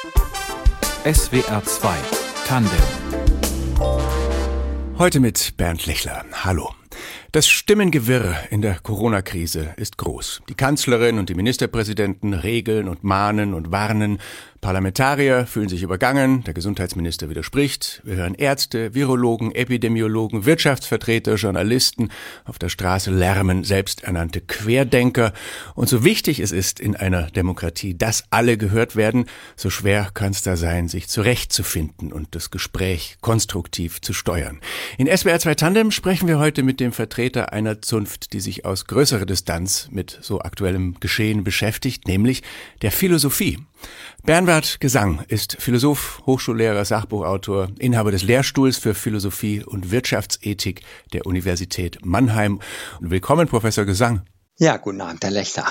SWR 2 Tandem. Heute mit Bernd Lechler. Hallo. Das Stimmengewirr in der Corona-Krise ist groß. Die Kanzlerin und die Ministerpräsidenten regeln und mahnen und warnen. Parlamentarier fühlen sich übergangen, der Gesundheitsminister widerspricht. Wir hören Ärzte, Virologen, Epidemiologen, Wirtschaftsvertreter, Journalisten auf der Straße lärmen, selbsternannte Querdenker. Und so wichtig es ist in einer Demokratie, dass alle gehört werden, so schwer kann es da sein, sich zurechtzufinden und das Gespräch konstruktiv zu steuern. In SWR 2 Tandem sprechen wir heute mit dem Vertreter einer Zunft, die sich aus größerer Distanz mit so aktuellem Geschehen beschäftigt, nämlich der Philosophie. Bernward Gesang ist Philosoph, Hochschullehrer, Sachbuchautor, Inhaber des Lehrstuhls für Philosophie und Wirtschaftsethik der Universität Mannheim. Und willkommen, Professor Gesang. Ja, guten Abend, Herr Lechler.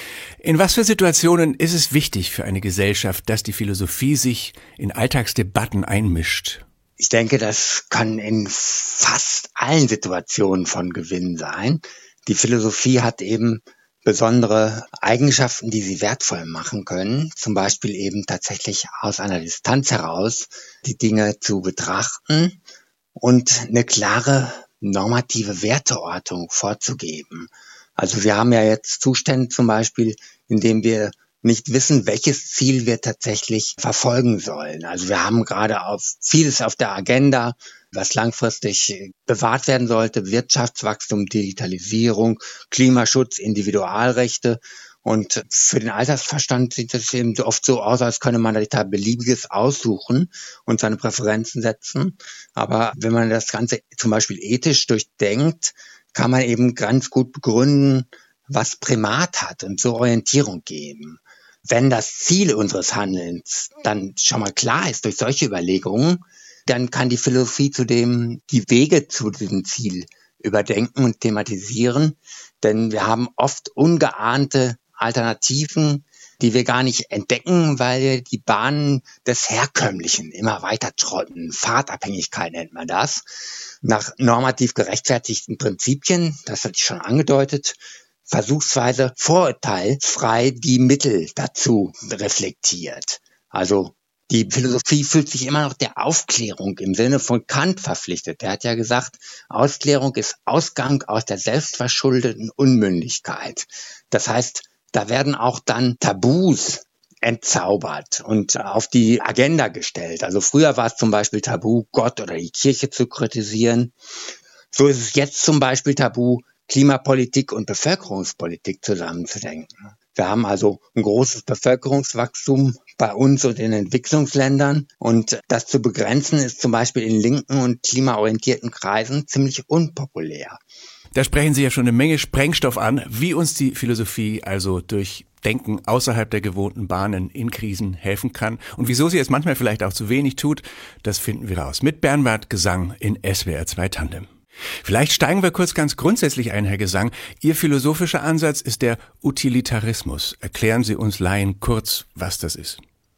In was für Situationen ist es wichtig für eine Gesellschaft, dass die Philosophie sich in Alltagsdebatten einmischt? Ich denke, das kann in fast allen Situationen von Gewinn sein. Die Philosophie hat eben besondere Eigenschaften, die sie wertvoll machen können. Zum Beispiel eben tatsächlich aus einer Distanz heraus die Dinge zu betrachten und eine klare normative Werteordnung vorzugeben. Also wir haben ja jetzt Zustände zum Beispiel, in dem wir nicht wissen, welches Ziel wir tatsächlich verfolgen sollen. Also wir haben gerade vieles auf der Agenda, was langfristig bewahrt werden sollte: Wirtschaftswachstum, Digitalisierung, Klimaschutz, Individualrechte. Und für den Alltagsverstand sieht es eben oft so aus, als könne man da Beliebiges aussuchen und seine Präferenzen setzen. Aber wenn man das Ganze zum Beispiel ethisch durchdenkt, kann man eben ganz gut begründen, was Primat hat und so Orientierung geben. Wenn das Ziel unseres Handelns dann schon mal klar ist durch solche Überlegungen, dann kann die Philosophie zudem die Wege zu diesem Ziel überdenken und thematisieren. Denn wir haben oft ungeahnte Alternativen, die wir gar nicht entdecken, weil wir die Bahnen des Herkömmlichen immer weiter trotten. Fahrtabhängigkeit nennt man das. Nach normativ gerechtfertigten Prinzipien, das hatte ich schon angedeutet, versuchsweise vorurteilsfrei die Mittel dazu reflektiert. Also die Philosophie fühlt sich immer noch der Aufklärung im Sinne von Kant verpflichtet. Der hat ja gesagt, Aufklärung ist Ausgang aus der selbstverschuldeten Unmündigkeit. Das heißt, da werden auch dann Tabus entzaubert und auf die Agenda gestellt. Also früher war es zum Beispiel Tabu, Gott oder die Kirche zu kritisieren. So ist es jetzt zum Beispiel Tabu, Klimapolitik und Bevölkerungspolitik zusammenzudenken. Wir haben also ein großes Bevölkerungswachstum bei uns und in Entwicklungsländern, und das zu begrenzen ist zum Beispiel in linken und klimaorientierten Kreisen ziemlich unpopulär. Da sprechen Sie ja schon eine Menge Sprengstoff an, wie uns die Philosophie also durch Denken außerhalb der gewohnten Bahnen in Krisen helfen kann. Und wieso sie es manchmal vielleicht auch zu wenig tut, das finden wir raus. Mit Bernward Gesang in SWR 2 Tandem. Vielleicht steigen wir kurz ganz grundsätzlich ein, Herr Gesang. Ihr philosophischer Ansatz ist der Utilitarismus. Erklären Sie uns Laien kurz, was das ist.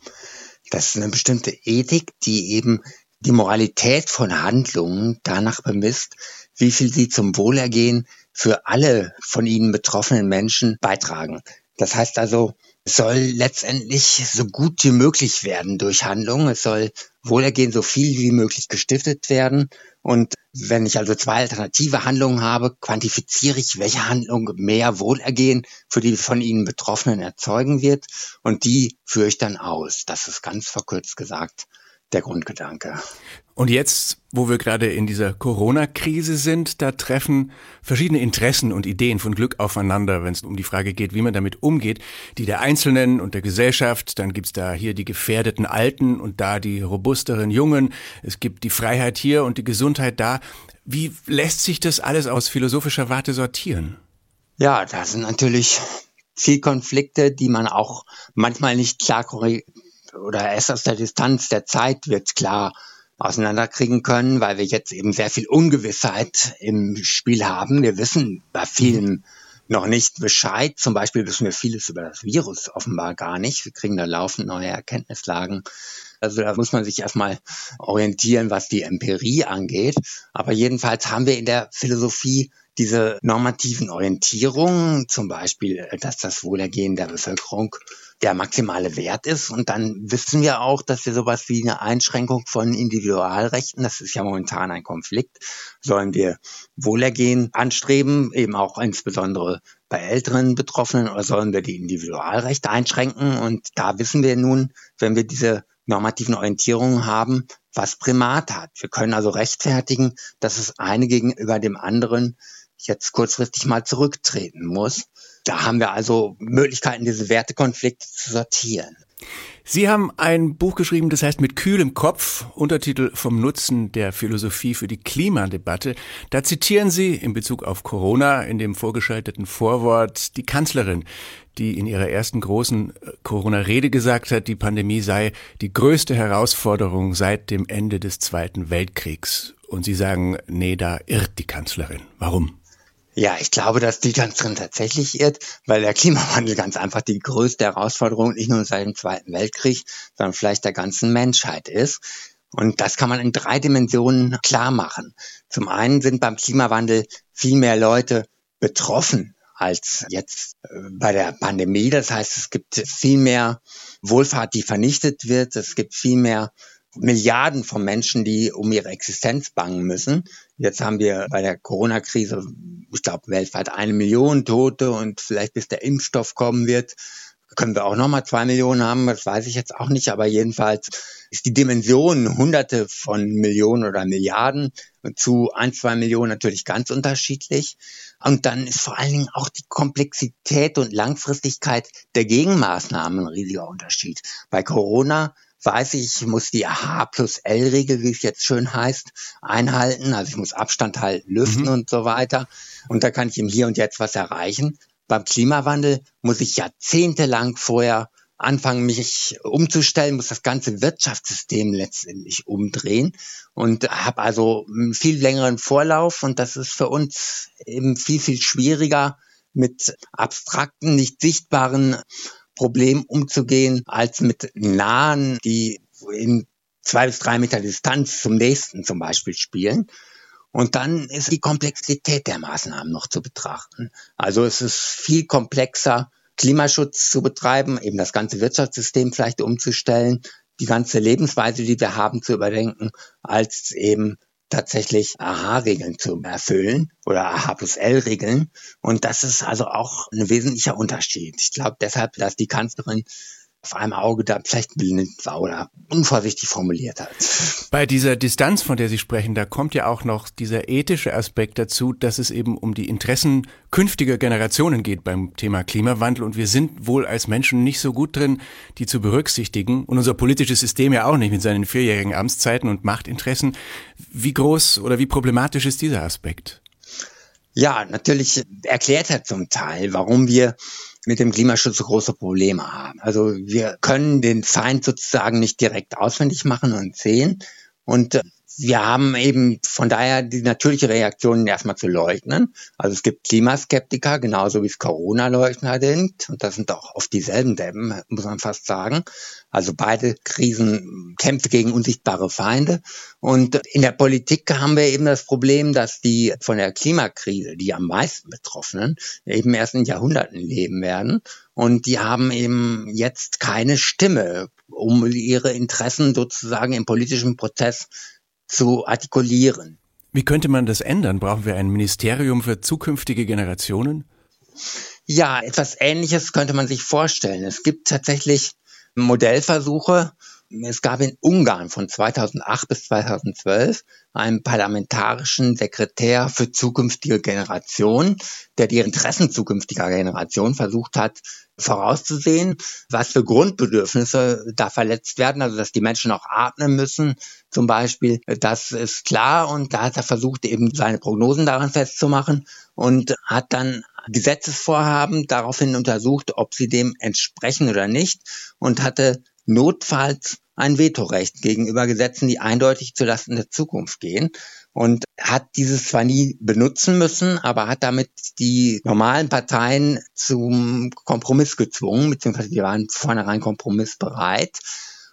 Das ist eine bestimmte Ethik, die eben die Moralität von Handlungen danach bemisst, wie viel sie zum Wohlergehen für alle von ihnen betroffenen Menschen beitragen. Das heißt also, es soll letztendlich so gut wie möglich werden durch Handlungen. Es soll Wohlergehen so viel wie möglich gestiftet werden. Und wenn ich also zwei alternative Handlungen habe, quantifiziere ich, welche Handlung mehr Wohlergehen für die von ihnen Betroffenen erzeugen wird. Und die führe ich dann aus. Das ist ganz verkürzt gesagt der Grundgedanke. Und jetzt, wo wir gerade in dieser Corona-Krise sind, da treffen verschiedene Interessen und Ideen von Glück aufeinander, wenn es um die Frage geht, wie man damit umgeht. Die der Einzelnen und der Gesellschaft, dann gibt's da hier die gefährdeten Alten und da die robusteren Jungen. Es gibt die Freiheit hier und die Gesundheit da. Wie lässt sich das alles aus philosophischer Warte sortieren? Ja, das sind natürlich Zielkonflikte, die man auch manchmal nicht klar oder erst aus der Distanz der Zeit wird klar auseinanderkriegen können, weil wir jetzt eben sehr viel Ungewissheit im Spiel haben. Wir wissen bei vielen noch nicht Bescheid. Zum Beispiel wissen wir vieles über das Virus offenbar gar nicht. Wir kriegen da laufend neue Erkenntnislagen. Also da muss man sich erstmal orientieren, was die Empirie angeht. Aber jedenfalls haben wir in der Philosophie diese normativen Orientierungen, zum Beispiel, dass das Wohlergehen der Bevölkerung der maximale Wert ist. Und dann wissen wir auch, dass wir sowas wie eine Einschränkung von Individualrechten, das ist ja momentan ein Konflikt, sollen wir Wohlergehen anstreben, eben auch insbesondere bei älteren Betroffenen, oder sollen wir die Individualrechte einschränken? Und da wissen wir nun, wenn wir diese normativen Orientierungen haben, was Primat hat. Wir können also rechtfertigen, dass das eine gegenüber dem anderen jetzt kurzfristig mal zurücktreten muss. Da haben wir also Möglichkeiten, diese Wertekonflikte zu sortieren. Sie haben ein Buch geschrieben, das heißt Mit kühlem Kopf, Untertitel Vom Nutzen der Philosophie für die Klimadebatte. Da zitieren Sie in Bezug auf Corona in dem vorgeschalteten Vorwort die Kanzlerin, die in ihrer ersten großen Corona-Rede gesagt hat, die Pandemie sei die größte Herausforderung seit dem Ende des Zweiten Weltkriegs. Und Sie sagen, nee, da irrt die Kanzlerin. Warum? Ja, ich glaube, dass die Kanzlerin tatsächlich irrt, weil der Klimawandel ganz einfach die größte Herausforderung nicht nur seit dem Zweiten Weltkrieg, sondern vielleicht der ganzen Menschheit ist. Und das kann man in 3 Dimensionen klar machen. Zum einen sind beim Klimawandel viel mehr Leute betroffen als jetzt bei der Pandemie. Das heißt, es gibt viel mehr Wohlfahrt, die vernichtet wird. Es gibt viel mehr Milliarden von Menschen, die um ihre Existenz bangen müssen. Jetzt haben wir bei der Corona-Krise, ich glaube, weltweit 1 Million Tote und vielleicht bis der Impfstoff kommen wird, können wir auch nochmal 2 Millionen haben, das weiß ich jetzt auch nicht, aber jedenfalls ist die Dimension Hunderte von Millionen oder Milliarden zu 1, 2 Millionen natürlich ganz unterschiedlich. Und dann ist vor allen Dingen auch die Komplexität und Langfristigkeit der Gegenmaßnahmen ein riesiger Unterschied. Bei Corona weiß ich muss die H+L-Regel, wie es jetzt schön heißt, einhalten. Also ich muss Abstand halten, lüften und so weiter. Und da kann ich im Hier und Jetzt was erreichen. Beim Klimawandel muss ich jahrzehntelang vorher anfangen, mich umzustellen, muss das ganze Wirtschaftssystem letztendlich umdrehen und habe also einen viel längeren Vorlauf. Und das ist für uns eben viel, viel schwieriger, mit abstrakten, nicht sichtbaren Problem umzugehen, als mit nahen, die in 2 bis 3 Meter Distanz zum nächsten zum Beispiel spielen. Und dann ist die Komplexität der Maßnahmen noch zu betrachten. Also es ist viel komplexer, Klimaschutz zu betreiben, eben das ganze Wirtschaftssystem vielleicht umzustellen, die ganze Lebensweise, die wir haben, zu überdenken, als eben tatsächlich AHA-Regeln zu erfüllen oder AH+L-Regeln. Und das ist also auch ein wesentlicher Unterschied. Ich glaube deshalb, dass die Kanzlerin auf einem Auge da vielleicht blind war oder unvorsichtig formuliert hat. Bei dieser Distanz, von der Sie sprechen, da kommt ja auch noch dieser ethische Aspekt dazu, dass es eben um die Interessen künftiger Generationen geht beim Thema Klimawandel. Und wir sind wohl als Menschen nicht so gut drin, die zu berücksichtigen. Und unser politisches System ja auch nicht mit seinen 4-jährigen Amtszeiten und Machtinteressen. Wie groß oder wie problematisch ist dieser Aspekt? Ja, natürlich erklärt er zum Teil, warum wir mit dem Klimaschutz so große Probleme haben. Also wir können den Feind sozusagen nicht direkt ausfindig machen und sehen. Und wir haben eben von daher die natürliche Reaktion erstmal zu leugnen. Also es gibt Klimaskeptiker, genauso wie es Corona-Leugner sind. Und das sind auch oft dieselben Deppen, muss man fast sagen. Also beide Krisen kämpfen gegen unsichtbare Feinde. Und in der Politik haben wir eben das Problem, dass die von der Klimakrise, die am meisten Betroffenen, eben erst in Jahrhunderten leben werden. Und die haben eben jetzt keine Stimme, um ihre Interessen sozusagen im politischen Prozess zu artikulieren. Wie könnte man das ändern? Brauchen wir ein Ministerium für zukünftige Generationen? Ja, etwas Ähnliches könnte man sich vorstellen. Es gibt tatsächlich Modellversuche. Es gab in Ungarn von 2008 bis 2012 einen parlamentarischen Sekretär für zukünftige Generationen, der die Interessen zukünftiger Generationen versucht hat vorauszusehen, was für Grundbedürfnisse da verletzt werden, also dass die Menschen auch atmen müssen zum Beispiel, das ist klar. Und da hat er versucht, eben seine Prognosen daran festzumachen und hat dann Gesetzesvorhaben daraufhin untersucht, ob sie dem entsprechen oder nicht, und hatte notfalls ein Vetorecht gegenüber Gesetzen, die eindeutig zulasten der Zukunft gehen, und hat dieses zwar nie benutzen müssen, aber hat damit die normalen Parteien zum Kompromiss gezwungen, beziehungsweise die waren vornherein kompromissbereit.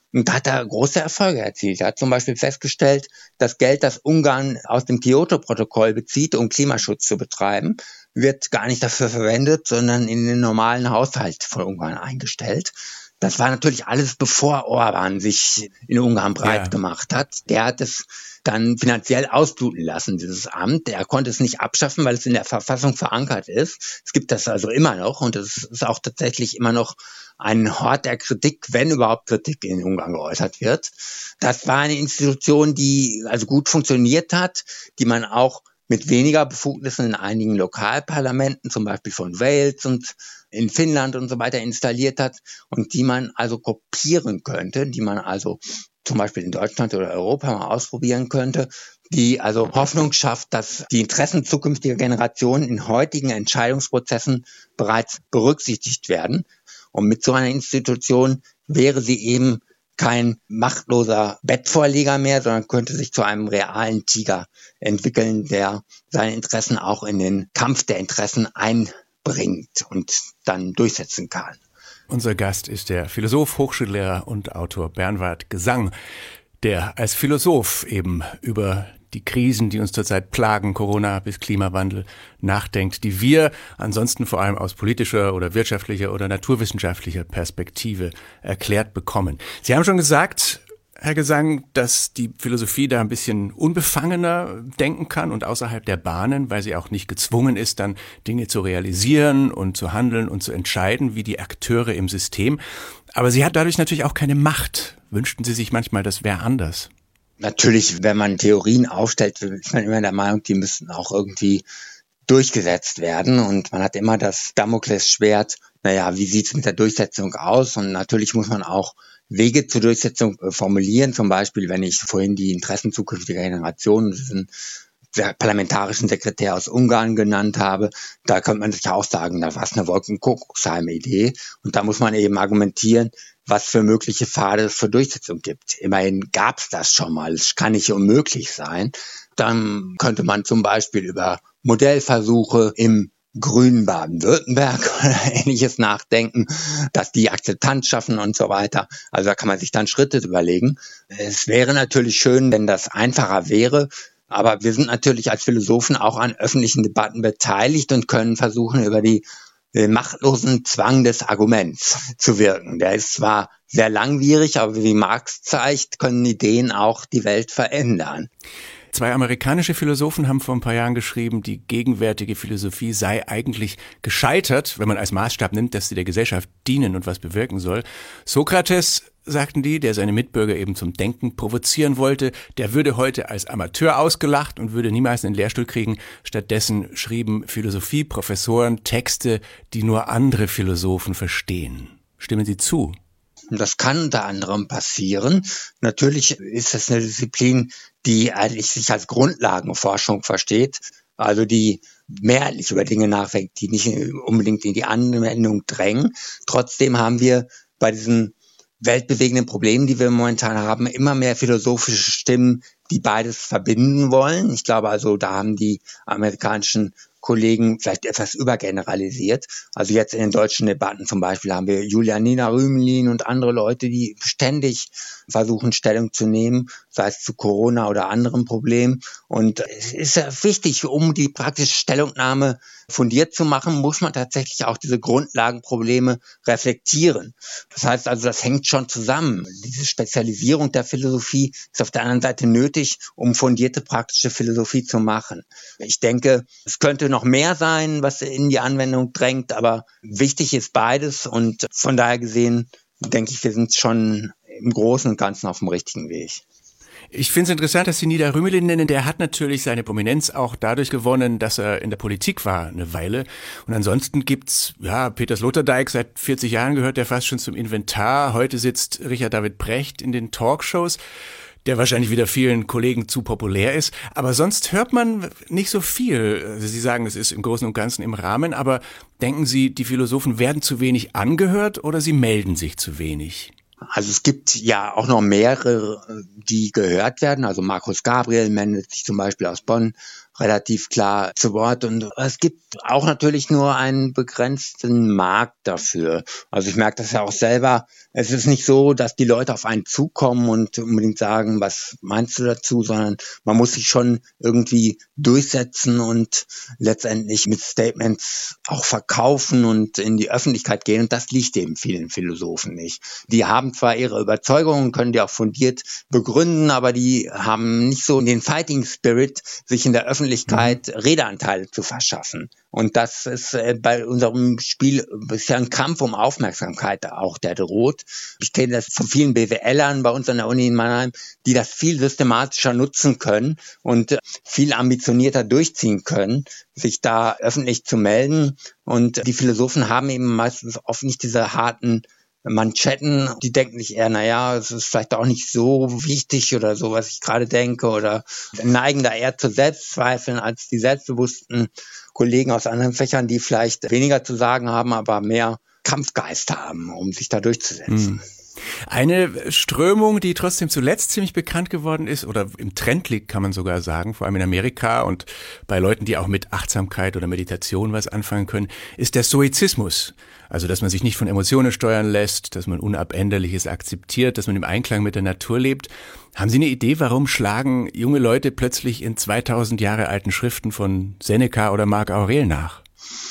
Und da hat er große Erfolge erzielt. Er hat zum Beispiel festgestellt, das Geld, das Ungarn aus dem Kyoto-Protokoll bezieht, um Klimaschutz zu betreiben, wird gar nicht dafür verwendet, sondern in den normalen Haushalt von Ungarn eingestellt. Das war natürlich alles, bevor Orban sich in Ungarn breit gemacht hat. Der hat es dann finanziell ausbluten lassen, dieses Amt. Er konnte es nicht abschaffen, weil es in der Verfassung verankert ist. Es gibt das also immer noch und es ist auch tatsächlich immer noch ein Hort der Kritik, wenn überhaupt Kritik in Ungarn geäußert wird. Das war eine Institution, die also gut funktioniert hat, die man auch mit weniger Befugnissen in einigen Lokalparlamenten, zum Beispiel von Wales und in Finnland und so weiter installiert hat und die man also kopieren könnte, die man also zum Beispiel in Deutschland oder Europa mal ausprobieren könnte, die also Hoffnung schafft, dass die Interessen zukünftiger Generationen in heutigen Entscheidungsprozessen bereits berücksichtigt werden. Und mit so einer Institution wäre sie eben kein machtloser Bettvorleger mehr, sondern könnte sich zu einem realen Tiger entwickeln, der seine Interessen auch in den Kampf der Interessen einbringt und dann durchsetzen kann. Unser Gast ist der Philosoph, Hochschullehrer und Autor Bernward Gesang, der als Philosoph eben über die Krisen, die uns zurzeit plagen, Corona bis Klimawandel, nachdenkt, die wir ansonsten vor allem aus politischer oder wirtschaftlicher oder naturwissenschaftlicher Perspektive erklärt bekommen. Sie haben schon gesagt, Herr Gesang, dass die Philosophie da ein bisschen unbefangener denken kann und außerhalb der Bahnen, weil sie auch nicht gezwungen ist, dann Dinge zu realisieren und zu handeln und zu entscheiden, wie die Akteure im System. Aber sie hat dadurch natürlich auch keine Macht. Wünschten Sie sich manchmal, das wäre anders? Natürlich, wenn man Theorien aufstellt, ist man immer der Meinung, die müssten auch irgendwie durchgesetzt werden. Und man hat immer das Damoklesschwert, wie sieht es mit der Durchsetzung aus? Und natürlich muss man auch Wege zur Durchsetzung formulieren. Zum Beispiel, wenn ich vorhin die Interessen zukünftiger Generationen, diesen parlamentarischen Sekretär aus Ungarn genannt habe, da könnte man sich auch sagen, da war es eine Wolkenkuckucksheim-Idee. Und da muss man eben argumentieren, was für mögliche Pfade es für Durchsetzung gibt. Immerhin gab es das schon mal. Es kann nicht unmöglich sein. Dann könnte man zum Beispiel über Modellversuche im grünen Baden-Württemberg oder Ähnliches nachdenken, dass die Akzeptanz schaffen und so weiter. Also da kann man sich dann Schritte überlegen. Es wäre natürlich schön, wenn das einfacher wäre, aber wir sind natürlich als Philosophen auch an öffentlichen Debatten beteiligt und können versuchen, über den machtlosen Zwang des Arguments zu wirken. Der ist zwar sehr langwierig, aber wie Marx zeigt, können Ideen auch die Welt verändern. 2 amerikanische Philosophen haben vor ein paar Jahren geschrieben, die gegenwärtige Philosophie sei eigentlich gescheitert, wenn man als Maßstab nimmt, dass sie der Gesellschaft dienen und was bewirken soll. Sokrates, sagten die, der seine Mitbürger eben zum Denken provozieren wollte, der würde heute als Amateur ausgelacht und würde niemals einen Lehrstuhl kriegen. Stattdessen schrieben Philosophieprofessoren Texte, die nur andere Philosophen verstehen. Stimmen Sie zu? Das kann unter anderem passieren. Natürlich ist es eine Disziplin, die eigentlich sich als Grundlagenforschung versteht, also die mehrheitlich über Dinge nachdenkt, die nicht unbedingt in die Anwendung drängen. Trotzdem haben wir bei diesen weltbewegenden Problemen, die wir momentan haben, immer mehr philosophische Stimmen, die beides verbinden wollen. Ich glaube also, da haben die amerikanischen Kollegen vielleicht etwas übergeneralisiert. Also jetzt in den deutschen Debatten zum Beispiel haben wir Julianina Rümelin und andere Leute, die ständig versuchen, Stellung zu nehmen, sei es zu Corona oder anderen Problemen. Und es ist ja wichtig, um die praktische Stellungnahme fundiert zu machen, muss man tatsächlich auch diese Grundlagenprobleme reflektieren. Das heißt also, das hängt schon zusammen. Diese Spezialisierung der Philosophie ist auf der anderen Seite nötig, um fundierte praktische Philosophie zu machen. Ich denke, es könnte noch mehr sein, was in die Anwendung drängt, aber wichtig ist beides und von daher gesehen, denke ich, wir sind schon im Großen und Ganzen auf dem richtigen Weg. Ich finde es interessant, dass Sie Nida Rümelin nennen. Der hat natürlich seine Prominenz auch dadurch gewonnen, dass er in der Politik war eine Weile. Und ansonsten gibt's, Peter Sloterdijk, seit 40 Jahren gehört der fast schon zum Inventar. Heute sitzt Richard David Precht in den Talkshows, der wahrscheinlich wieder vielen Kollegen zu populär ist. Aber sonst hört man nicht so viel. Sie sagen, es ist im Großen und Ganzen im Rahmen, aber denken Sie, die Philosophen werden zu wenig angehört oder sie melden sich zu wenig? Also es gibt ja auch noch mehrere, die gehört werden. Also Markus Gabriel meldet sich zum Beispiel aus Bonn, relativ klar zu Wort. Und es gibt auch natürlich nur einen begrenzten Markt dafür. Also ich merke das ja auch selber. Es ist nicht so, dass die Leute auf einen zukommen und unbedingt sagen, was meinst du dazu, sondern man muss sich schon irgendwie durchsetzen und letztendlich mit Statements auch verkaufen und in die Öffentlichkeit gehen. Und das liegt eben vielen Philosophen nicht. Die haben zwar ihre Überzeugungen, können die auch fundiert begründen, aber die haben nicht so den Fighting Spirit, sich in der Öffentlichkeit Redeanteile zu verschaffen. Und das ist bei unserem Spiel bisher ein Kampf um Aufmerksamkeit auch, der droht. Ich kenne das von vielen BWLern bei uns an der Uni in Mannheim, die das viel systematischer nutzen können und viel ambitionierter durchziehen können, sich da öffentlich zu melden. Und die Philosophen haben eben meistens oft nicht diese harten Manschetten, die denken sich eher, naja, es ist vielleicht auch nicht so wichtig oder so, was ich gerade denke, oder neigen da eher zu Selbstzweifeln als die selbstbewussten Kollegen aus anderen Fächern, die vielleicht weniger zu sagen haben, aber mehr Kampfgeist haben, um sich da durchzusetzen. Eine Strömung, die trotzdem zuletzt ziemlich bekannt geworden ist oder im Trend liegt, kann man sogar sagen, vor allem in Amerika und bei Leuten, die auch mit Achtsamkeit oder Meditation was anfangen können, ist der Stoizismus. Also, dass man sich nicht von Emotionen steuern lässt, dass man Unabänderliches akzeptiert, dass man im Einklang mit der Natur lebt. Haben Sie eine Idee, warum schlagen junge Leute plötzlich in 2000 Jahre alten Schriften von Seneca oder Marc Aurel nach?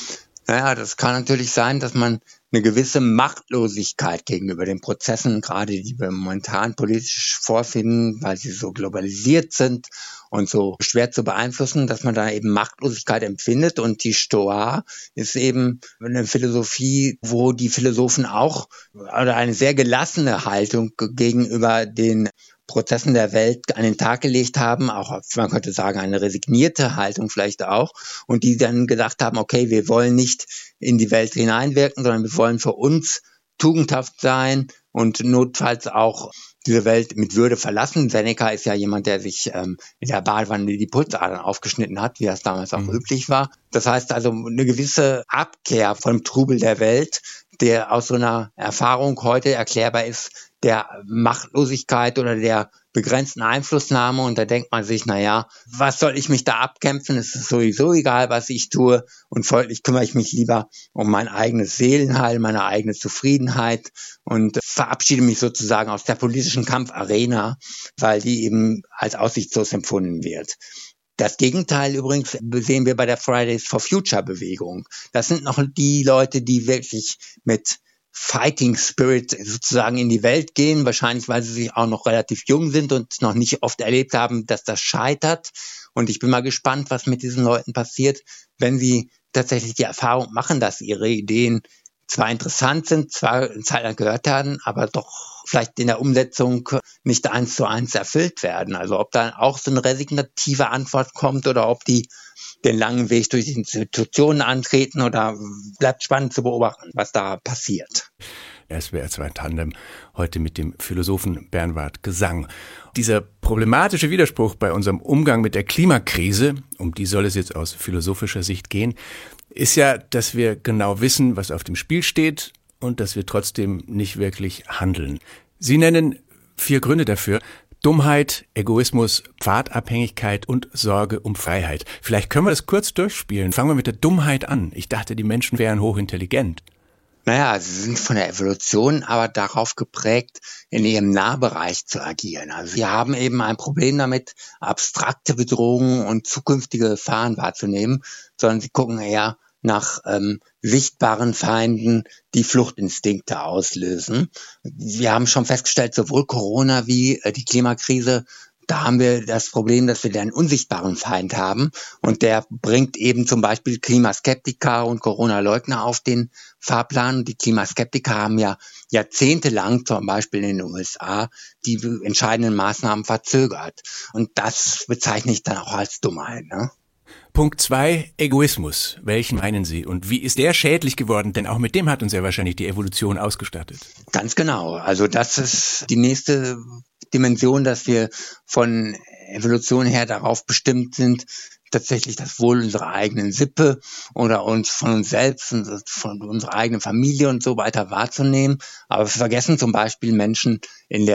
Naja, das kann natürlich sein, dass man eine gewisse Machtlosigkeit gegenüber den Prozessen, gerade die wir momentan politisch vorfinden, weil sie so globalisiert sind und so schwer zu beeinflussen, dass man da eben Machtlosigkeit empfindet. Und die Stoa ist eben eine Philosophie, wo die Philosophen auch oder eine sehr gelassene Haltung gegenüber den Prozessen der Welt an den Tag gelegt haben, auch man könnte sagen eine resignierte Haltung vielleicht auch, und die dann gedacht haben, okay, wir wollen nicht in die Welt hineinwirken, sondern wir wollen für uns tugendhaft sein und notfalls auch diese Welt mit Würde verlassen. Seneca ist ja jemand, der sich in der Badewanne die Pulsadern aufgeschnitten hat, wie das damals auch üblich war. Das heißt also eine gewisse Abkehr vom Trubel der Welt, der aus so einer Erfahrung heute erklärbar ist, der Machtlosigkeit oder der begrenzten Einflussnahme. Und da denkt man sich, naja, was soll ich mich da abkämpfen? Es ist sowieso egal, was ich tue. Und folglich kümmere ich mich lieber um mein eigenes Seelenheil, meine eigene Zufriedenheit und verabschiede mich sozusagen aus der politischen Kampfarena, weil die eben als aussichtslos empfunden wird. Das Gegenteil übrigens sehen wir bei der Fridays for Future Bewegung. Das sind noch die Leute, die wirklich mit Fighting Spirit sozusagen in die Welt gehen, wahrscheinlich weil sie auch noch relativ jung sind und noch nicht oft erlebt haben, dass das scheitert. Und ich bin mal gespannt, was mit diesen Leuten passiert, wenn sie tatsächlich die Erfahrung machen, dass ihre Ideen zwar interessant sind, zwar eine Zeit lang gehört werden, aber doch vielleicht in der Umsetzung nicht 1:1 erfüllt werden. Also ob da auch so eine resignative Antwort kommt oder ob die den langen Weg durch die Institutionen antreten, oder bleibt spannend zu beobachten, was da passiert. SWR 2 Tandem, heute mit dem Philosophen Bernward Gesang. Dieser problematische Widerspruch bei unserem Umgang mit der Klimakrise, um die soll es jetzt aus philosophischer Sicht gehen, ist ja, dass wir genau wissen, was auf dem Spiel steht und dass wir trotzdem nicht wirklich handeln. Sie nennen 4 Gründe dafür: Dummheit, Egoismus, Pfadabhängigkeit und Sorge um Freiheit. Vielleicht können wir das kurz durchspielen. Fangen wir mit der Dummheit an. Ich dachte, die Menschen wären hochintelligent. Naja, sie sind von der Evolution aber darauf geprägt, in ihrem Nahbereich zu agieren. Also sie haben eben ein Problem damit, abstrakte Bedrohungen und zukünftige Gefahren wahrzunehmen, sondern sie gucken eher nach sichtbaren Feinden, die Fluchtinstinkte auslösen. Wir haben schon festgestellt, sowohl Corona wie die Klimakrise, da haben wir das Problem, dass wir einen unsichtbaren Feind haben, und der bringt eben zum Beispiel Klimaskeptiker und Corona-Leugner auf den Fahrplan. Die Klimaskeptiker haben ja jahrzehntelang zum Beispiel in den USA die entscheidenden Maßnahmen verzögert, und das bezeichne ich dann auch als Dummheit, ne? Punkt 2, Egoismus. Welchen meinen Sie? Und wie ist der schädlich geworden? Denn auch mit dem hat uns ja wahrscheinlich die Evolution ausgestattet. Ganz genau. Also das ist die nächste Dimension, dass wir von Evolution her darauf bestimmt sind, tatsächlich das Wohl unserer eigenen Sippe oder uns von uns selbst und von unserer eigenen Familie und so weiter wahrzunehmen. Aber wir vergessen zum Beispiel Menschen in der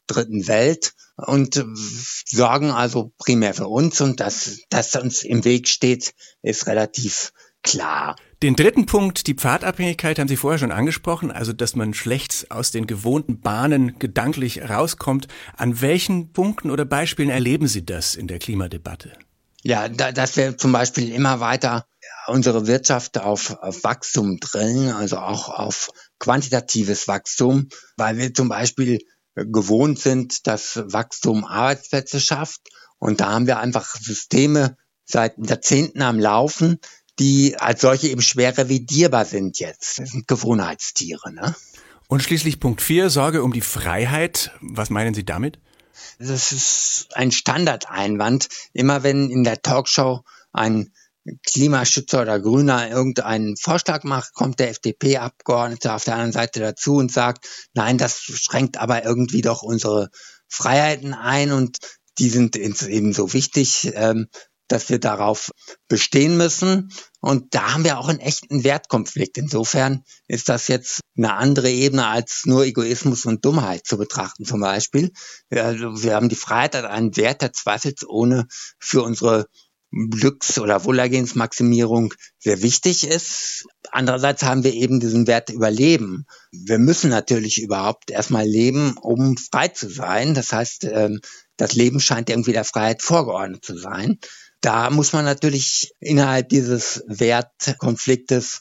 dritten Welt und sorgen also primär für uns. Und dass das uns im Weg steht, ist relativ klar. Den dritten Punkt, die Pfadabhängigkeit, haben Sie vorher schon angesprochen, also dass man schlecht aus den gewohnten Bahnen gedanklich rauskommt. An welchen Punkten oder Beispielen erleben Sie das in der Klimadebatte? Ja, dass wir zum Beispiel immer weiter unsere Wirtschaft auf Wachstum drillen, also auch auf quantitatives Wachstum, weil wir zum Beispiel gewohnt sind, dass Wachstum Arbeitsplätze schafft. Und da haben wir einfach Systeme seit Jahrzehnten am Laufen, die als solche eben schwer revidierbar sind jetzt. Das sind Gewohnheitstiere, ne? Und schließlich Punkt 4, Sorge um die Freiheit. Was meinen Sie damit? Das ist ein Standardeinwand. Immer wenn in der Talkshow ein Klimaschützer oder Grüner irgendeinen Vorschlag macht, kommt der FDP-Abgeordnete auf der anderen Seite dazu und sagt, nein, das schränkt aber irgendwie doch unsere Freiheiten ein und die sind eben so wichtig, dass wir darauf bestehen müssen. Und da haben wir auch einen echten Wertkonflikt. Insofern ist das jetzt eine andere Ebene als nur Egoismus und Dummheit zu betrachten zum Beispiel. Also wir haben die Freiheit als einen Wert, der zweifelsohne für unsere Glücks- oder Wohlergehensmaximierung sehr wichtig ist. Andererseits haben wir eben diesen Wert Überleben. Wir müssen natürlich überhaupt erstmal leben, um frei zu sein. Das heißt, das Leben scheint irgendwie der Freiheit vorgeordnet zu sein. Da muss man natürlich innerhalb dieses Wertkonfliktes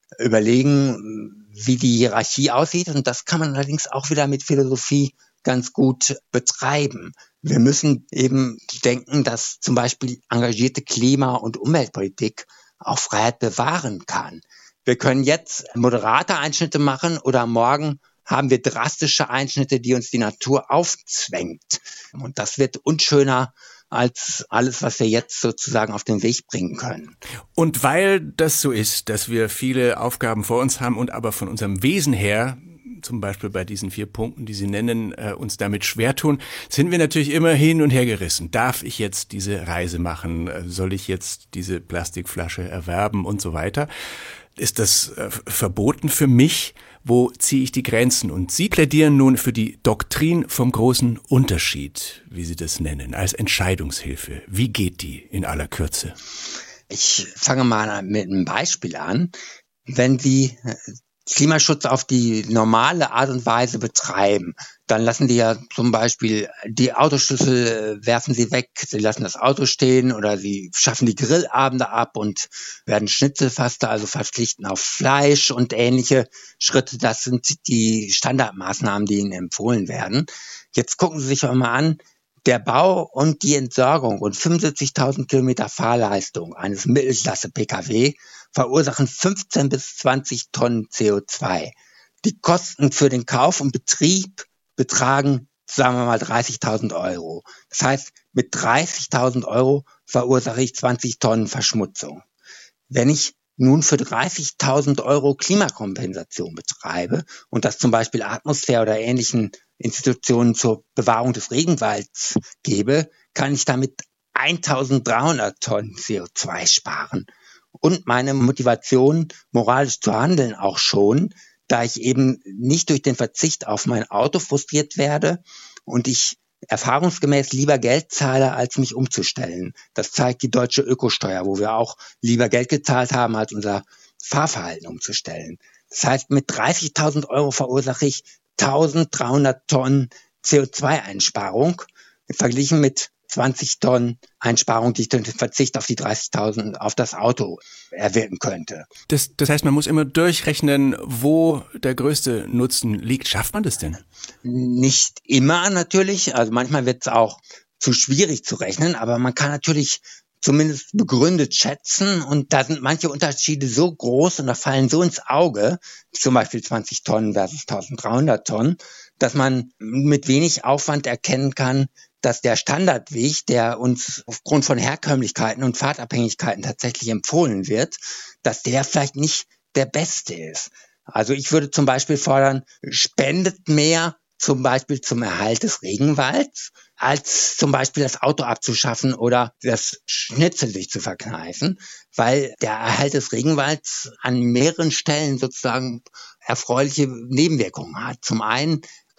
überlegen, wie die Hierarchie aussieht. Und das kann man allerdings auch wieder mit Philosophie ganz gut betreiben. Wir müssen eben denken, dass zum Beispiel engagierte Klima- und Umweltpolitik auch Freiheit bewahren kann. Wir können jetzt moderate Einschnitte machen oder morgen haben wir drastische Einschnitte, die uns die Natur aufzwängt. Und das wird unschöner als alles, was wir jetzt sozusagen auf den Weg bringen können. Und weil das so ist, dass wir viele Aufgaben vor uns haben und aber von unserem Wesen her, zum Beispiel bei diesen 4 Punkten, die Sie nennen, uns damit schwer tun, sind wir natürlich immer hin und her gerissen. Darf ich jetzt diese Reise machen? Soll ich jetzt diese Plastikflasche erwerben und so weiter? Ist das verboten für mich? Wo ziehe ich die Grenzen? Und Sie plädieren nun für die Doktrin vom großen Unterschied, wie Sie das nennen, als Entscheidungshilfe. Wie geht die in aller Kürze? Ich fange mal mit einem Beispiel an. Wenn Sie Klimaschutz auf die normale Art und Weise betreiben, dann lassen die ja zum Beispiel die Autoschlüssel, werfen sie weg, sie lassen das Auto stehen oder sie schaffen die Grillabende ab und werden Schnitzelfaster, also verzichten auf Fleisch und ähnliche Schritte. Das sind die Standardmaßnahmen, die ihnen empfohlen werden. Jetzt gucken Sie sich mal an, der Bau und die Entsorgung und 75.000 Kilometer Fahrleistung eines Mittelklasse-Pkw verursachen 15 bis 20 Tonnen CO2. Die Kosten für den Kauf und Betrieb betragen, sagen wir mal, 30.000 Euro. Das heißt, mit 30.000 Euro verursache ich 20 Tonnen Verschmutzung. Wenn ich nun für 30.000 Euro Klimakompensation betreibe und das zum Beispiel Atmosphäre oder ähnlichen Institutionen zur Bewahrung des Regenwalds gebe, kann ich damit 1.300 Tonnen CO2 sparen. Und meine Motivation, moralisch zu handeln, auch schon, da ich eben nicht durch den Verzicht auf mein Auto frustriert werde und ich erfahrungsgemäß lieber Geld zahle, als mich umzustellen. Das zeigt die deutsche Ökosteuer, wo wir auch lieber Geld gezahlt haben, als unser Fahrverhalten umzustellen. Das heißt, mit 30.000 Euro verursache ich 1.300 Tonnen CO2-Einsparung, verglichen mit 20 Tonnen Einsparung, die ich durch den Verzicht auf die 30.000 auf das Auto erwirken könnte. Das heißt, man muss immer durchrechnen, wo der größte Nutzen liegt. Schafft man das denn? Nicht immer natürlich, also manchmal wird es auch zu schwierig zu rechnen, aber man kann natürlich zumindest begründet schätzen und da sind manche Unterschiede so groß und da fallen so ins Auge, zum Beispiel 20 Tonnen versus 1.300 Tonnen, dass man mit wenig Aufwand erkennen kann, dass der Standardweg, der uns aufgrund von Herkömmlichkeiten und Fahrtabhängigkeiten tatsächlich empfohlen wird, dass der vielleicht nicht der beste ist. Also ich würde zum Beispiel fordern, spendet mehr zum Beispiel zum Erhalt des Regenwalds, als zum Beispiel das Auto abzuschaffen oder das Schnitzel sich zu verkneifen, weil der Erhalt des Regenwalds an mehreren Stellen sozusagen erfreuliche Nebenwirkungen hat. Zum einen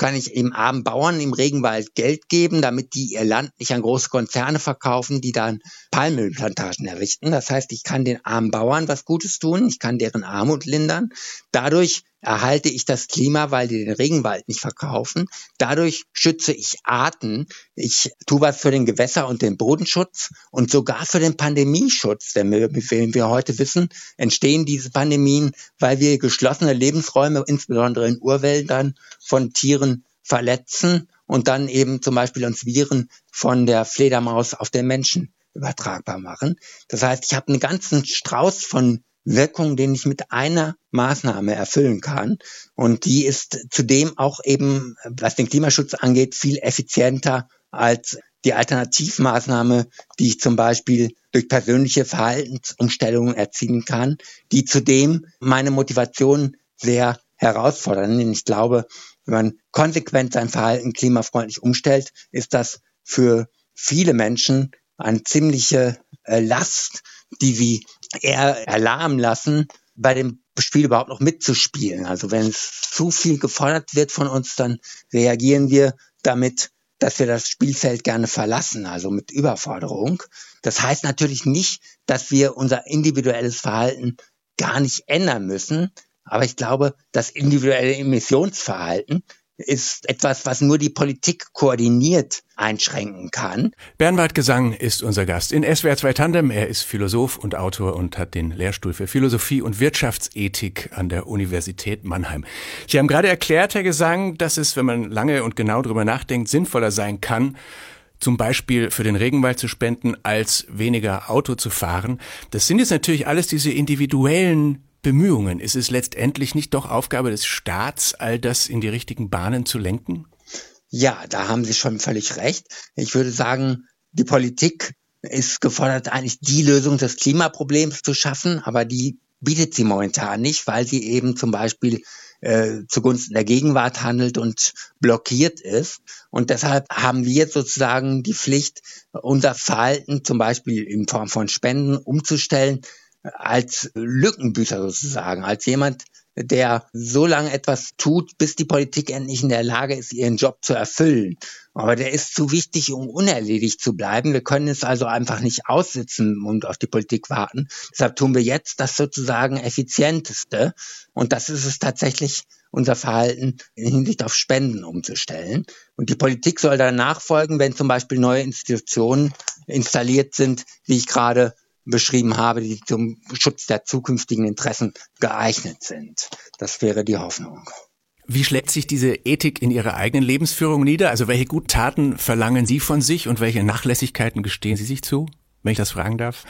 kann ich eben armen Bauern im Regenwald Geld geben, damit die ihr Land nicht an große Konzerne verkaufen, die dann Palmölplantagen errichten. Das heißt, ich kann den armen Bauern was Gutes tun, ich kann deren Armut lindern. Dadurch erhalte ich das Klima, weil die den Regenwald nicht verkaufen. Dadurch schütze ich Arten. Ich tue was für den Gewässer- und den Bodenschutz und sogar für den Pandemieschutz. Denn wie wir heute wissen, entstehen diese Pandemien, weil wir geschlossene Lebensräume, insbesondere in Urwäldern, von Tieren verletzen und dann eben zum Beispiel uns Viren von der Fledermaus auf den Menschen übertragbar machen. Das heißt, ich habe einen ganzen Strauß von Wirkung, den ich mit einer Maßnahme erfüllen kann. Und die ist zudem auch eben, was den Klimaschutz angeht, viel effizienter als die Alternativmaßnahme, die ich zum Beispiel durch persönliche Verhaltensumstellungen erzielen kann, die zudem meine Motivation sehr herausfordern. Denn ich glaube, wenn man konsequent sein Verhalten klimafreundlich umstellt, ist das für viele Menschen eine ziemliche Last, die sie eher erlahmen lassen, bei dem Spiel überhaupt noch mitzuspielen. Also wenn es zu viel gefordert wird von uns, dann reagieren wir damit, dass wir das Spielfeld gerne verlassen, also mit Überforderung. Das heißt natürlich nicht, dass wir unser individuelles Verhalten gar nicht ändern müssen, aber ich glaube, das individuelle Emissionsverhalten ist etwas, was nur die Politik koordiniert einschränken kann. Bernward Gesang ist unser Gast in SWR 2 Tandem. Er ist Philosoph und Autor und hat den Lehrstuhl für Philosophie und Wirtschaftsethik an der Universität Mannheim. Sie haben gerade erklärt, Herr Gesang, dass es, wenn man lange und genau drüber nachdenkt, sinnvoller sein kann, zum Beispiel für den Regenwald zu spenden, als weniger Auto zu fahren. Das sind jetzt natürlich alles diese individuellen Bemühungen. Ist es letztendlich nicht doch Aufgabe des Staats, all das in die richtigen Bahnen zu lenken? Ja, da haben Sie schon völlig recht. Ich würde sagen, die Politik ist gefordert, eigentlich die Lösung des Klimaproblems zu schaffen, aber die bietet sie momentan nicht, weil sie eben zum Beispiel zugunsten der Gegenwart handelt und blockiert ist. Und deshalb haben wir sozusagen die Pflicht, unser Verhalten zum Beispiel in Form von Spenden umzustellen, als Lückenbüßer sozusagen, als jemand, der so lange etwas tut, bis die Politik endlich in der Lage ist, ihren Job zu erfüllen. Aber der ist zu wichtig, um unerledigt zu bleiben. Wir können es also einfach nicht aussitzen und auf die Politik warten. Deshalb tun wir jetzt das sozusagen Effizienteste. Und das ist es tatsächlich, unser Verhalten in Hinsicht auf Spenden umzustellen. Und die Politik soll danach folgen, wenn zum Beispiel neue Institutionen installiert sind, wie ich gerade beschrieben habe, die zum Schutz der zukünftigen Interessen geeignet sind. Das wäre die Hoffnung. Wie schlägt sich diese Ethik in Ihrer eigenen Lebensführung nieder? Also welche guten Taten verlangen Sie von sich und welche Nachlässigkeiten gestehen Sie sich zu, wenn ich das fragen darf?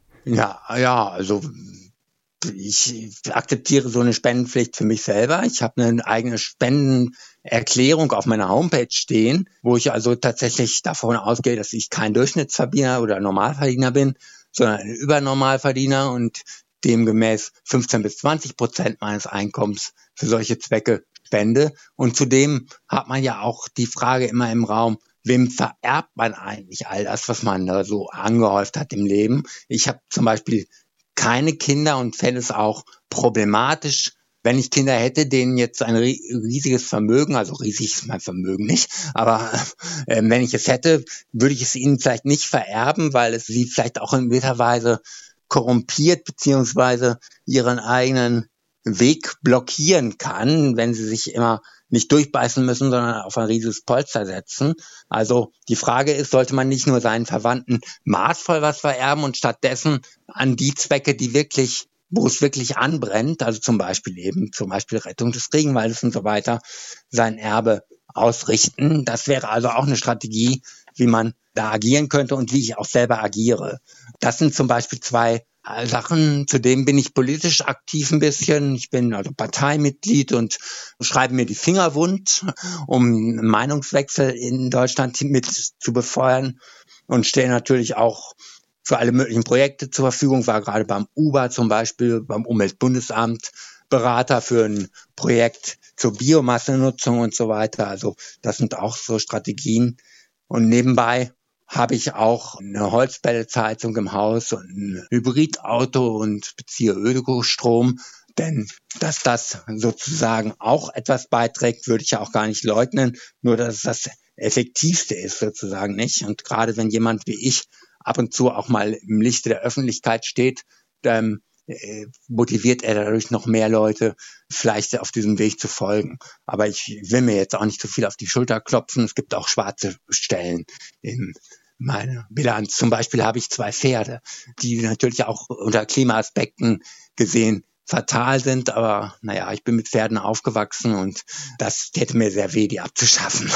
Ja, also ich akzeptiere so eine Spendenpflicht für mich selber. Ich habe eine eigene Spendenerklärung auf meiner Homepage stehen, wo ich also tatsächlich davon ausgehe, dass ich kein Durchschnittsverdiener oder Normalverdiener bin, sondern ein Übernormalverdiener und demgemäß 15-20% meines Einkommens für solche Zwecke spende. Und zudem hat man ja auch die Frage immer im Raum, wem vererbt man eigentlich all das, was man da so angehäuft hat im Leben? Ich habe zum Beispiel keine Kinder und fände es auch problematisch, wenn ich Kinder hätte, denen jetzt ein riesiges Vermögen, also riesig ist mein Vermögen nicht, aber wenn ich es hätte, würde ich es ihnen vielleicht nicht vererben, weil es sie vielleicht auch in gewisser Weise korrumpiert beziehungsweise ihren eigenen Weg blockieren kann, wenn sie sich immer nicht durchbeißen müssen, sondern auf ein riesiges Polster setzen. Also die Frage ist, sollte man nicht nur seinen Verwandten maßvoll was vererben und stattdessen an die Zwecke, wo es wirklich anbrennt, also zum Beispiel Rettung des Regenwaldes und so weiter, sein Erbe ausrichten. Das wäre also auch eine Strategie, wie man da agieren könnte und wie ich auch selber agiere. Das sind zum Beispiel zwei Sachen, zudem bin ich politisch aktiv ein bisschen. Ich bin also Parteimitglied und schreibe mir die Finger wund, um einen Meinungswechsel in Deutschland mit zu befeuern und stehe natürlich auch für alle möglichen Projekte zur Verfügung, war gerade beim UBA zum Beispiel, beim Umweltbundesamt Berater für ein Projekt zur Biomassenutzung und so weiter. Also das sind auch so Strategien. Und nebenbei habe ich auch eine Holzpelletsheizung im Haus und ein Hybridauto und beziehe Ökostrom. Denn dass das sozusagen auch etwas beiträgt, würde ich ja auch gar nicht leugnen, nur dass es das Effektivste ist sozusagen nicht. Und gerade wenn jemand wie ich ab und zu auch mal im Lichte der Öffentlichkeit steht, dann motiviert er dadurch noch mehr Leute, vielleicht auf diesem Weg zu folgen. Aber ich will mir jetzt auch nicht zu viel auf die Schulter klopfen. Es gibt auch schwarze Stellen in meiner Bilanz. Zum Beispiel habe ich 2 Pferde, die natürlich auch unter Klimaaspekten gesehen fatal sind. Aber naja, ich bin mit Pferden aufgewachsen und das täte mir sehr weh, die abzuschaffen.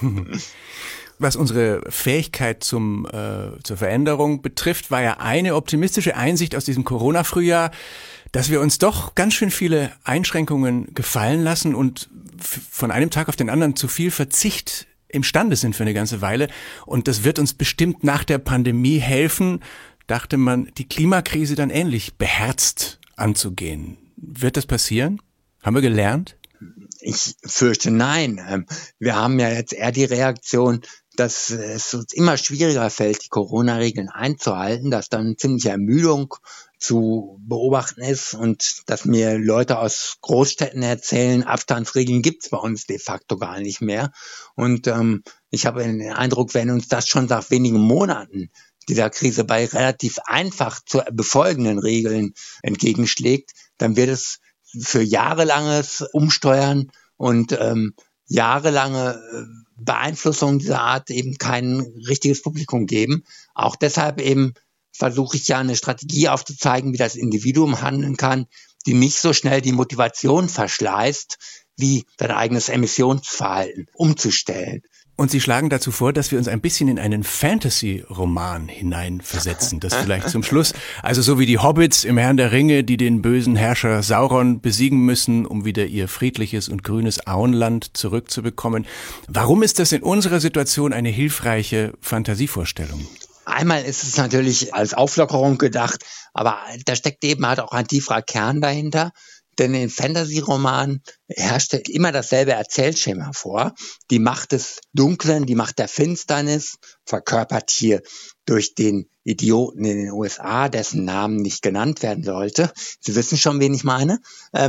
Was unsere Fähigkeit zur Veränderung betrifft, war ja eine optimistische Einsicht aus diesem Corona-Frühjahr, dass wir uns doch ganz schön viele Einschränkungen gefallen lassen und von einem Tag auf den anderen zu viel Verzicht imstande sind für eine ganze Weile. Und das wird uns bestimmt nach der Pandemie helfen, dachte man, die Klimakrise dann ähnlich beherzt anzugehen. Wird das passieren? Haben wir gelernt? Ich fürchte nein. Wir haben ja jetzt eher die Reaktion, dass es uns immer schwieriger fällt, die Corona-Regeln einzuhalten, dass dann ziemliche Ermüdung zu beobachten ist und dass mir Leute aus Großstädten erzählen, Abstandsregeln gibt's bei uns de facto gar nicht mehr. Und ich habe den Eindruck, wenn uns das schon nach wenigen Monaten dieser Krise bei relativ einfach zu befolgenden Regeln entgegenschlägt, dann wird es für jahrelanges Umsteuern und jahrelange Beeinflussung dieser Art eben kein richtiges Publikum geben. Auch deshalb eben versuche ich ja eine Strategie aufzuzeigen, wie das Individuum handeln kann, die nicht so schnell die Motivation verschleißt, wie sein eigenes Emissionsverhalten umzustellen. Und Sie schlagen dazu vor, dass wir uns ein bisschen in einen Fantasy-Roman hineinversetzen. Das vielleicht zum Schluss. Also so wie die Hobbits im Herrn der Ringe, die den bösen Herrscher Sauron besiegen müssen, um wieder ihr friedliches und grünes Auenland zurückzubekommen. Warum ist das in unserer Situation eine hilfreiche Fantasievorstellung? Einmal ist es natürlich als Auflockerung gedacht, aber da steckt eben halt auch ein tieferer Kern dahinter. Denn in Fantasy-Romanen herrscht immer dasselbe Erzählschema vor. Die Macht des Dunklen, die Macht der Finsternis, verkörpert hier durch den Idioten in den USA, dessen Namen nicht genannt werden sollte. Sie wissen schon, wen ich meine.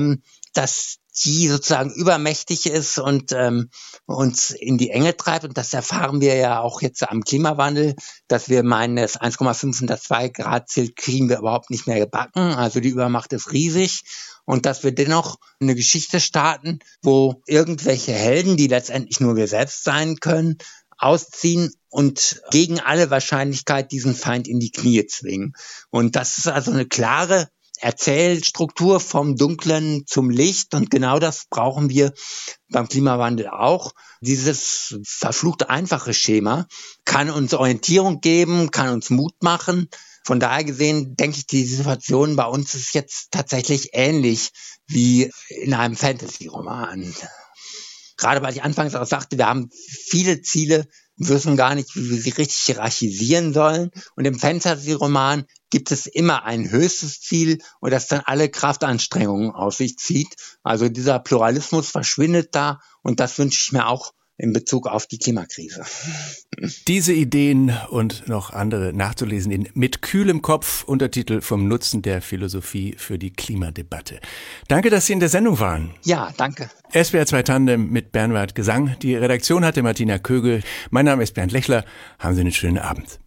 Dass die sozusagen übermächtig ist und uns in die Enge treibt. Und das erfahren wir ja auch jetzt am Klimawandel, dass wir meinen, das 1,5 und das 2-Grad-Ziel kriegen wir überhaupt nicht mehr gebacken. Also die Übermacht ist riesig. Und dass wir dennoch eine Geschichte starten, wo irgendwelche Helden, die letztendlich nur wir selbst sein können, ausziehen und gegen alle Wahrscheinlichkeit diesen Feind in die Knie zwingen. Und das ist also eine klare Erzählstruktur vom Dunklen zum Licht. Und genau das brauchen wir beim Klimawandel auch. Dieses verflucht einfache Schema kann uns Orientierung geben, kann uns Mut machen. Von daher gesehen, denke ich, die Situation bei uns ist jetzt tatsächlich ähnlich wie in einem Fantasy-Roman. Gerade weil ich anfangs auch sagte, wir haben viele Ziele, wissen gar nicht, wie wir sie richtig hierarchisieren sollen. Und im Fantasy-Roman gibt es immer ein höchstes Ziel und das dann alle Kraftanstrengungen auf sich zieht. Also dieser Pluralismus verschwindet da und das wünsche ich mir auch in Bezug auf die Klimakrise. Diese Ideen und noch andere nachzulesen in Mit kühlem Kopf, Untertitel vom Nutzen der Philosophie für die Klimadebatte. Danke, dass Sie in der Sendung waren. Ja, danke. SWR 2 Tandem mit Bernward Gesang. Die Redaktion hatte Martina Kögel. Mein Name ist Bernd Lechler. Haben Sie einen schönen Abend.